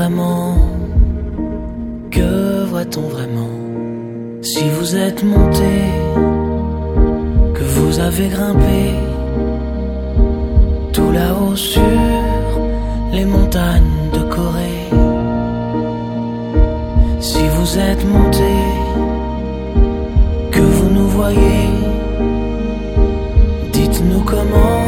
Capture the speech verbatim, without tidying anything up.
vraiment? Que voit-on vraiment? Si vous êtes monté, que vous avez grimpé tout là-haut sur les montagnes de Corée. Si vous êtes monté, que vous nous voyez, dites-nous comment